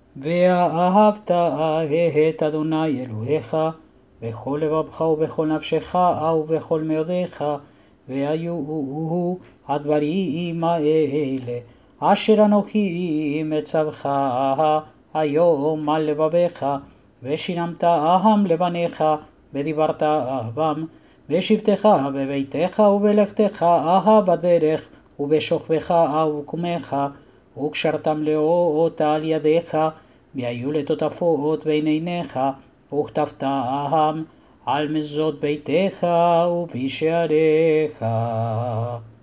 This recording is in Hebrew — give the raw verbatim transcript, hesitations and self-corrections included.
ואהבת את אדוני אלוהיך בכל לבבך ובכל נפשך ובכל מאודיך, והיו הדברים האלה אשר אנוכי מצווך היום על לבביך, ושינמת העם לבניך, ודיברת בם בשבתך בביתך ובלכתך בדרך, ובשוכבך ובקומך, וקשרתם לאות על ידיך, והיו לטוטפות בין עיניך, וכתבתם על מזוזות ביתך ובשעריך.